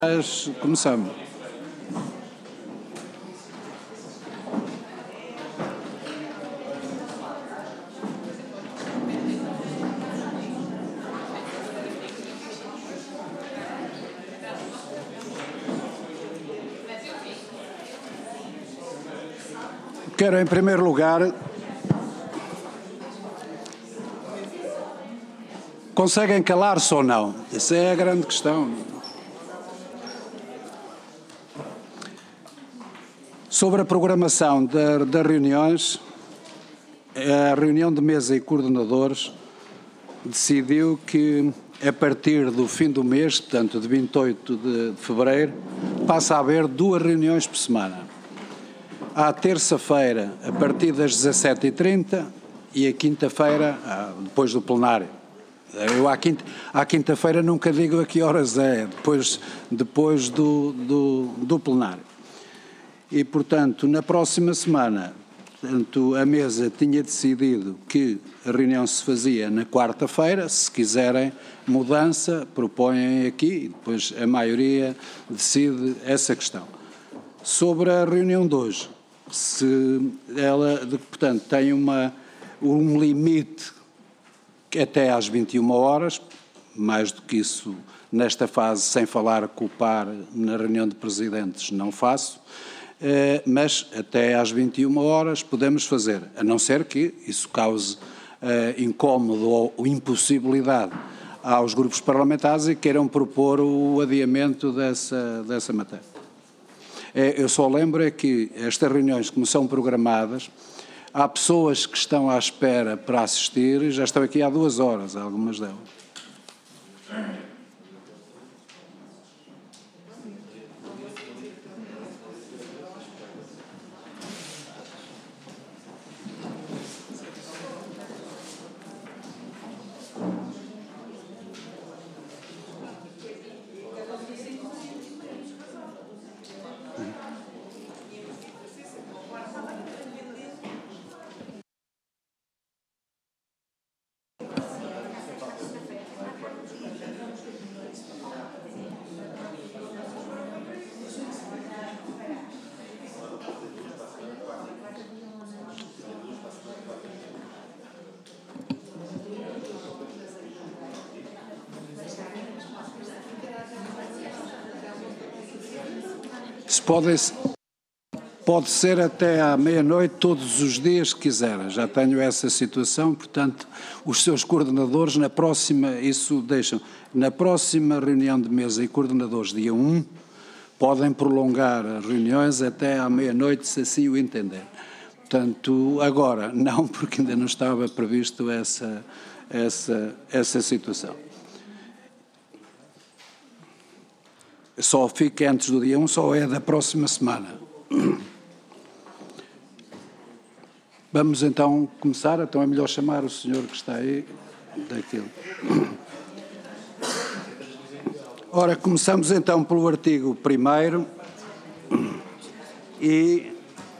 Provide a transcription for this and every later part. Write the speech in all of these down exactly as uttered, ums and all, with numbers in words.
Mas começamos. Quero, em primeiro lugar, conseguem calar-se ou não? Essa é a grande questão. Sobre a programação das da reuniões, a reunião de mesa e coordenadores decidiu que, a partir do fim do mês, portanto, de vinte e oito de fevereiro, passa a haver duas reuniões por semana. À terça-feira, a partir das dezassete e trinta, e a quinta-feira, depois do plenário. Eu à, quinta, à quinta-feira nunca digo a que horas é, depois, depois do, do, do plenário. E, portanto, na próxima semana, portanto, a mesa tinha decidido que a reunião se fazia na quarta-feira. Se quiserem mudança, propõem aqui e depois a maioria decide essa questão. Sobre a reunião de hoje, se ela, portanto, tem uma, um limite até às vinte e uma horas, mais do que isso, nesta fase, sem falar com o par na reunião de presidentes, não faço. Uh, mas até às vinte e uma horas podemos fazer, a não ser que isso cause uh, incómodo ou, ou impossibilidade aos grupos parlamentares e queiram propor o adiamento dessa, dessa matéria. Uh, eu só lembro é que estas reuniões, como são programadas, há pessoas que estão à espera para assistir e já estão aqui há duas horas, algumas delas. Pode, pode ser até à meia-noite, todos os dias que quiserem. Já tenho essa situação, portanto, os seus coordenadores, na próxima, isso deixam, na próxima reunião de mesa e coordenadores, dia um, podem prolongar as reuniões até à meia-noite, se assim o entender. Portanto, agora, não, porque ainda não estava previsto essa, essa, essa situação. Só fica antes do dia um, só é da próxima semana. Vamos então começar, então é melhor chamar o senhor que está aí daquilo. Ora, começamos então pelo artigo primeiro e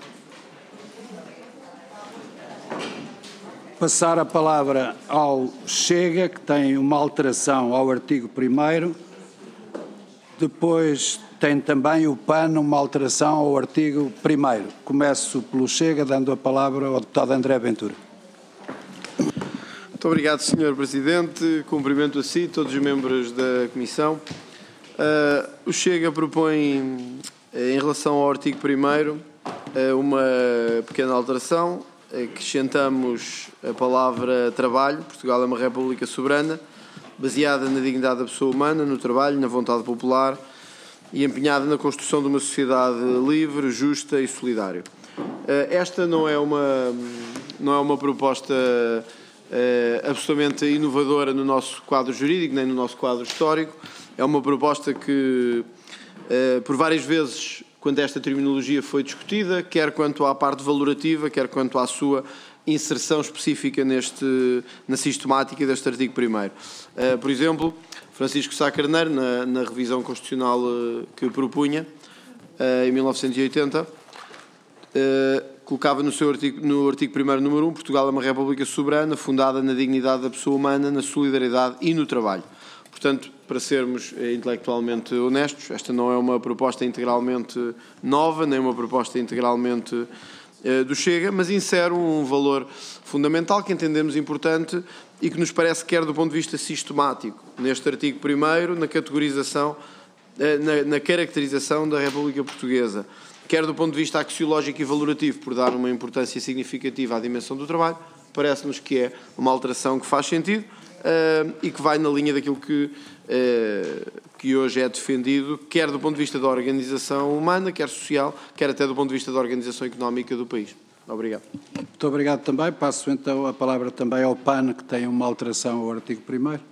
passar a palavra ao Chega, que tem uma alteração ao artigo primeiro. Depois tem também o P A N uma alteração ao artigo primeiro. Começo pelo Chega, dando a palavra ao deputado André Ventura. Muito obrigado, senhor Presidente. Cumprimento a si e todos os membros da Comissão. Uh, o Chega propõe, em relação ao artigo primeiro, uh, uma pequena alteração. Acrescentamos a palavra trabalho. Portugal é uma república soberana, baseada na dignidade da pessoa humana, no trabalho, na vontade popular e empenhada na construção de uma sociedade livre, justa e solidária. Esta não é uma, não é uma proposta absolutamente inovadora no nosso quadro jurídico, nem no nosso quadro histórico. É uma proposta que, por várias vezes, quando esta terminologia foi discutida, quer quanto à parte valorativa, quer quanto à sua inserção específica neste, na sistemática deste artigo primeiro. Uh, por exemplo, Francisco Sá Carneiro, na, na revisão constitucional uh, que propunha, uh, em mil novecentos e oitenta, uh, colocava no seu artigo, no artigo primeiro, número um, Portugal é uma república soberana, fundada na dignidade da pessoa humana, na solidariedade e no trabalho. Portanto, para sermos intelectualmente honestos. Esta não é uma proposta integralmente nova, nem uma proposta integralmente do Chega, mas insere um valor fundamental que entendemos importante e que nos parece que quer do ponto de vista sistemático, neste artigo primeiro, na categorização, na, na caracterização da República Portuguesa, quer do ponto de vista axiológico e valorativo, por dar uma importância significativa à dimensão do trabalho. Parece-nos que é uma alteração que faz sentido uh, e que vai na linha daquilo que, uh, que hoje é defendido, quer do ponto de vista da organização humana, quer social, quer até do ponto de vista da organização económica do país. Obrigado. Muito obrigado também. Passo então a palavra também ao P A N, que tem uma alteração ao artigo primeiro.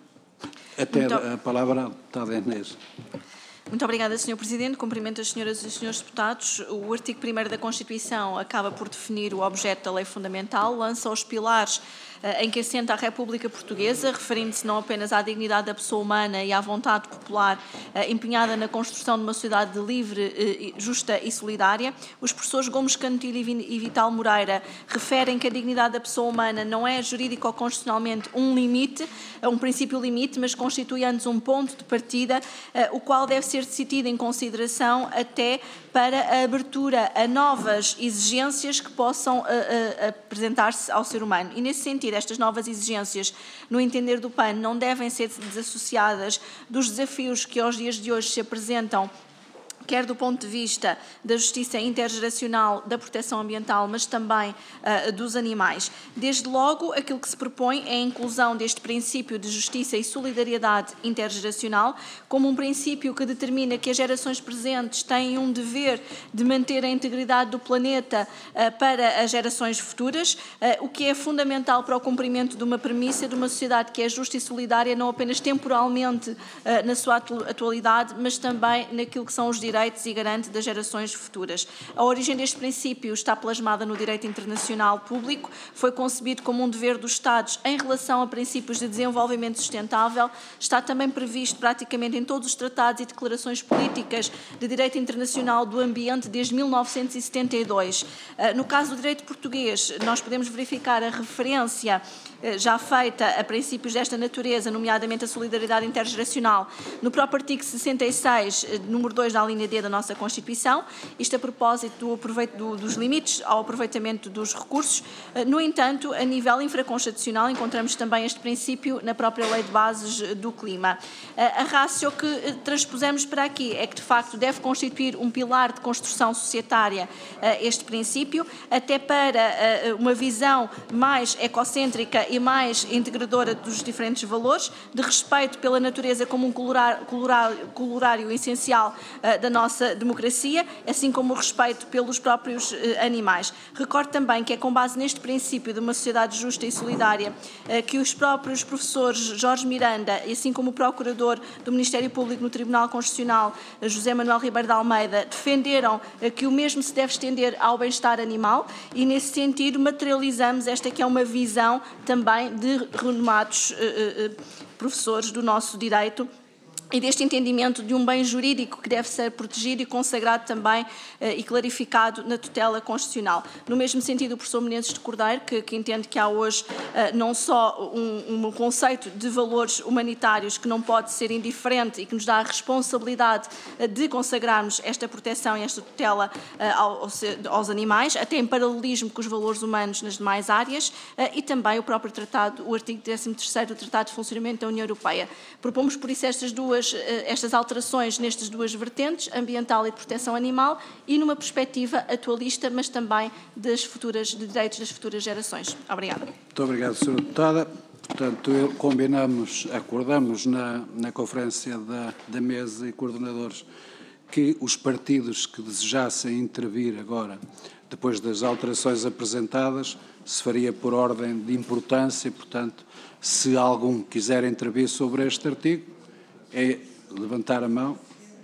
Até Muito... a palavra está a Inês. Muito obrigada, senhor Presidente. Cumprimento as senhoras e os senhores deputados. O artigo primeiro da Constituição acaba por definir o objeto da lei fundamental, lança os pilares em que assenta a República Portuguesa, referindo-se não apenas à dignidade da pessoa humana e à vontade popular empenhada na construção de uma sociedade livre, justa e solidária. Os professores Gomes Cantilho e Vital Moreira referem que a dignidade da pessoa humana não é jurídico ou constitucionalmente um limite, um princípio limite, mas constitui antes um ponto de partida, o qual deve ser tido em consideração até para a abertura a novas exigências que possam apresentar-se ao ser humano. E, nesse sentido, estas novas exigências, no entender do P A N, não devem ser desassociadas dos desafios que aos dias de hoje se apresentam, quer do ponto de vista da justiça intergeracional, da proteção ambiental, mas também uh, dos animais. Desde logo, aquilo que se propõe é a inclusão deste princípio de justiça e solidariedade intergeracional como um princípio que determina que as gerações presentes têm um dever de manter a integridade do planeta uh, para as gerações futuras, uh, o que é fundamental para o cumprimento de uma premissa de uma sociedade que é justa e solidária, não apenas temporalmente uh, na sua atualidade, mas também naquilo que são os direitos e garante das gerações futuras. A origem deste princípio está plasmada no direito internacional público, foi concebido como um dever dos Estados em relação a princípios de desenvolvimento sustentável, está também previsto praticamente em todos os tratados e declarações políticas de direito internacional do ambiente desde mil novecentos e setenta e dois. No caso do direito português, nós podemos verificar a referência já feita a princípios desta natureza, nomeadamente a solidariedade intergeracional, no próprio artigo sessenta e seis, número dois da linha D da nossa Constituição, isto a propósito do aproveito, do, dos limites ao aproveitamento dos recursos. No entanto, a nível infraconstitucional, encontramos também este princípio na própria Lei de Bases do Clima. A ratio que transpusemos para aqui é que, de facto, deve constituir um pilar de construção societária este princípio, até para uma visão mais ecocêntrica e mais integradora dos diferentes valores, de respeito pela natureza como um colorário, colorário essencial uh, da nossa democracia, assim como o respeito pelos próprios uh, animais. Recordo também que é com base neste princípio de uma sociedade justa e solidária uh, que os próprios professores Jorge Miranda, e assim como o procurador do Ministério Público no Tribunal Constitucional, uh, José Manuel Ribeiro de Almeida, defenderam uh, que o mesmo se deve estender ao bem-estar animal e, nesse sentido, materializamos esta que é uma visão também também de renomados uh, uh, professores do nosso direito e deste entendimento de um bem jurídico que deve ser protegido e consagrado também eh, e clarificado na tutela constitucional. No mesmo sentido, o professor Menezes de Cordeiro, que, que entende que há hoje eh, não só um, um conceito de valores humanitários que não pode ser indiferente e que nos dá a responsabilidade eh, de consagrarmos esta proteção e esta tutela eh, aos, aos animais, até em paralelismo com os valores humanos nas demais áreas, eh, e também o próprio tratado, o artigo décimo terceiro do Tratado de Funcionamento da União Europeia. Propomos, por isso, estas duas estas alterações nestas duas vertentes, ambiental e de proteção animal, e numa perspectiva atualista, mas também das futuras, de direitos das futuras gerações. Obrigada. Muito obrigado, senhora Deputada. Portanto, combinamos, acordamos na, na conferência da, da mesa e coordenadores que os partidos que desejassem intervir agora, depois das alterações apresentadas, se faria por ordem de importância, e, portanto, se algum quiser intervir sobre este artigo, é levantar a mão.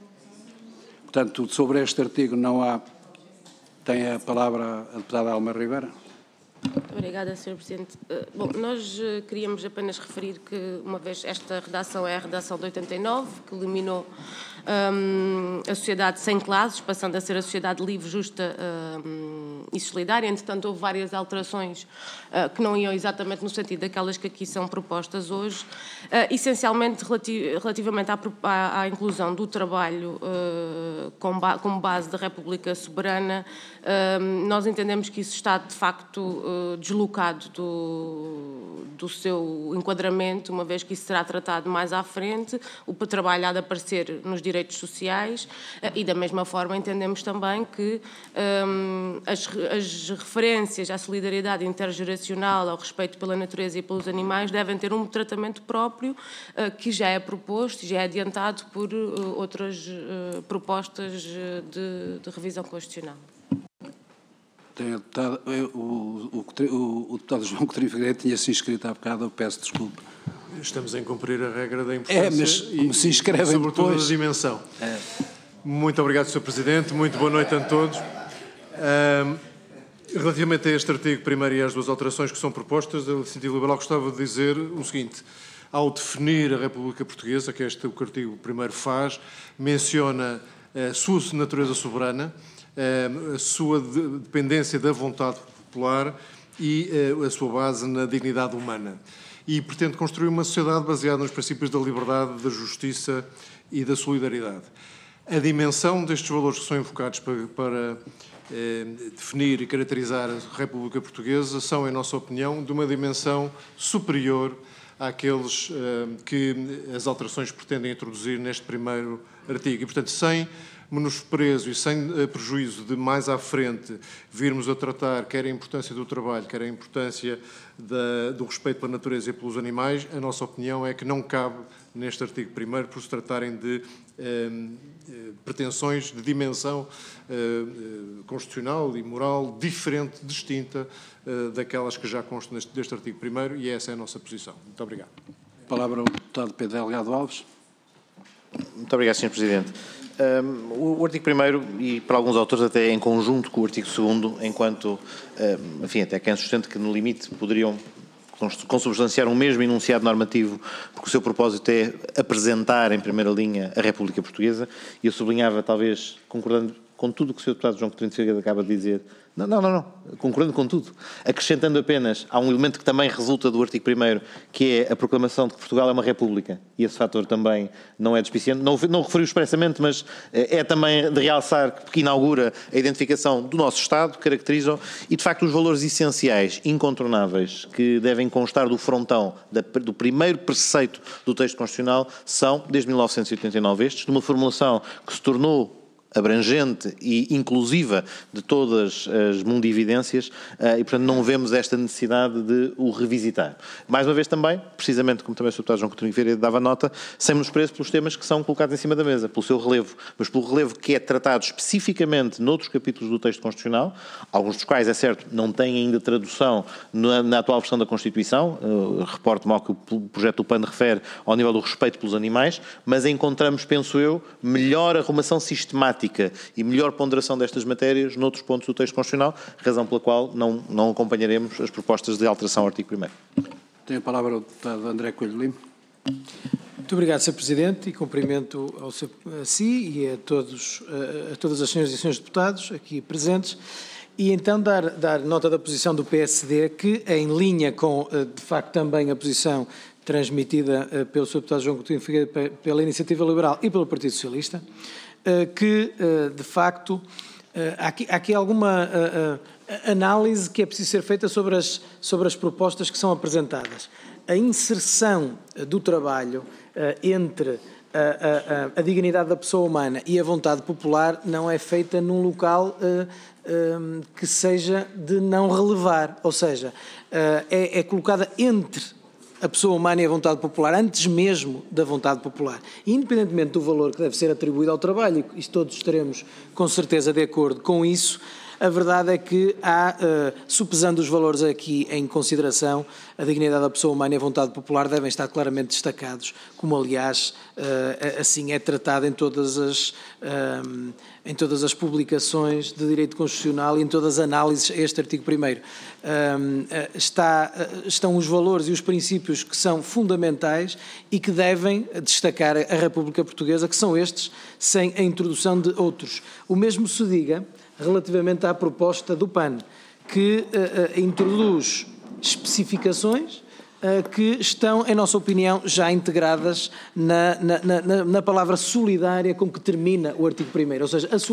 Portanto, sobre este artigo não há... Tem a palavra a deputada Alma Ribeira. Muito obrigada, senhor Presidente. Bom, nós queríamos apenas referir que, uma vez esta redação é a redação de oitenta e nove, que eliminou um, a sociedade sem classes, passando a ser a sociedade livre, justa um, e solidária. Entretanto, houve várias alterações uh, que não iam exatamente no sentido daquelas que aqui são propostas hoje, uh, essencialmente relati relativamente à, à, à inclusão do trabalho uh, com ba como base da República Soberana. Uh, nós entendemos que isso está, de facto, uh, deslocado do, do seu enquadramento, uma vez que isso será tratado mais à frente. O trabalho há de aparecer nos direitos sociais uh, e, da mesma forma, entendemos também que um, as, as referências à solidariedade intergeracional, ao respeito pela natureza e pelos animais, devem ter um tratamento próprio uh, que já é proposto e já é adiantado por uh, outras uh, propostas de, de revisão constitucional. Tem, deputado, eu, o, o, o, o deputado João Coutinho Figueiredo tinha se inscrito há bocado, eu peço desculpa. Estamos a cumprir a regra da importância é, mas como e, se inscrevem e sobretudo depois... a dimensão. É. Muito obrigado, senhor Presidente. Muito boa noite a todos. Um, relativamente a este artigo primeiro e às duas alterações que são propostas, a Iniciativa Liberal gostava de dizer o seguinte. Ao definir a República Portuguesa, que este o que o artigo primeiro faz, menciona a sua natureza soberana, a sua dependência da vontade popular e a sua base na dignidade humana. E pretende construir uma sociedade baseada nos princípios da liberdade, da justiça e da solidariedade. A dimensão destes valores que são invocados para, para eh, definir e caracterizar a República Portuguesa são, em nossa opinião, de uma dimensão superior àqueles eh, que as alterações pretendem introduzir neste primeiro artigo. E, portanto, sem menosprezo e sem uh, prejuízo de mais à frente virmos a tratar quer a importância do trabalho, quer a importância da, do respeito pela natureza e pelos animais, a nossa opinião é que não cabe neste artigo primeiro por se tratarem de uh, uh, pretensões de dimensão uh, uh, constitucional e moral diferente, distinta uh, daquelas que já constam neste, deste artigo primeiro, e essa é a nossa posição. Muito obrigado. A palavra ao deputado Pedro Delgado Alves. Muito obrigado, senhor Presidente. Um, o artigo primeiro, e para alguns autores até em conjunto com o artigo segundo, enquanto, um, enfim, até quem sustenta que no limite poderiam consubstanciar um mesmo enunciado normativo, porque o seu propósito é apresentar em primeira linha a República Portuguesa, e eu sublinhava, talvez, concordando com tudo o que o senhor deputado João Coutinho Figueiredo acaba de dizer, não, não, não, não, concordando com tudo, acrescentando apenas, há um elemento que também resulta do artigo primeiro, que é a proclamação de que Portugal é uma república, e esse fator também não é despiciente, não, não o referiu expressamente, mas é também de realçar que inaugura a identificação do nosso Estado, caracterizam, e de facto os valores essenciais, incontornáveis, que devem constar do frontão, da, do primeiro preceito do texto constitucional, são, desde mil novecentos e oitenta e nove, estes, de uma formulação que se tornou abrangente e inclusiva de todas as mundividências e, portanto, não vemos esta necessidade de o revisitar. Mais uma vez também, precisamente como também o senhor deputado João Coutinho Figueiredo dava nota, sem menosprezo pelos temas que são colocados em cima da mesa, pelo seu relevo, mas pelo relevo que é tratado especificamente noutros capítulos do texto constitucional, alguns dos quais, é certo, não têm ainda tradução na, na atual versão da Constituição, uh, reporto-me ao que o projeto do P A N refere ao nível do respeito pelos animais, mas encontramos, penso eu, melhor arrumação sistemática e melhor ponderação destas matérias noutros pontos do texto constitucional, razão pela qual não, não acompanharemos as propostas de alteração ao artigo primeiro. Tem a palavra o deputado André Coelho Lima. Muito obrigado, senhor Presidente, e cumprimento ao seu, a si e a, todos, a, a todas as senhoras e senhores deputados aqui presentes, e então dar, dar nota da posição do P S D, que em linha com, de facto, também a posição transmitida pelo senhor deputado João Coutinho Figueiredo pela Iniciativa Liberal e pelo Partido Socialista, que, de facto, há aqui, há aqui alguma análise que é preciso ser feita sobre as, sobre as propostas que são apresentadas. A inserção do trabalho entre a, a, a dignidade da pessoa humana e a vontade popular não é feita num local que seja de não relevar, ou seja, é, é colocada entre a pessoa humana e a vontade popular, antes mesmo da vontade popular. E, independentemente do valor que deve ser atribuído ao trabalho, e todos estaremos com certeza de acordo com isso, a verdade é que há, uh, supesando os valores aqui em consideração, a dignidade da pessoa humana e a vontade popular devem estar claramente destacados, como aliás uh, assim é tratado em todas as, uh, em todas as publicações de direito constitucional e em todas as análises a este artigo primeiro. Uh, está, uh, estão os valores e os princípios que são fundamentais e que devem destacar a República Portuguesa, que são estes, sem a introdução de outros. O mesmo se diga relativamente à proposta do P A N, que uh, uh, introduz especificações uh, que estão, em nossa opinião, já integradas na, na, na, na palavra solidária com que termina o artigo primeiro, ou seja, a